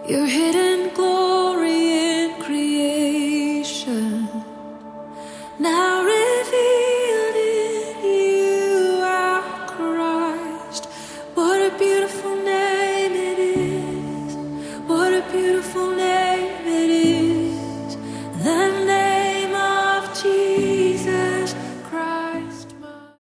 Your hidden glory in creation, now revealed in you, our Christ. What a beautiful name it is. What a beautiful name.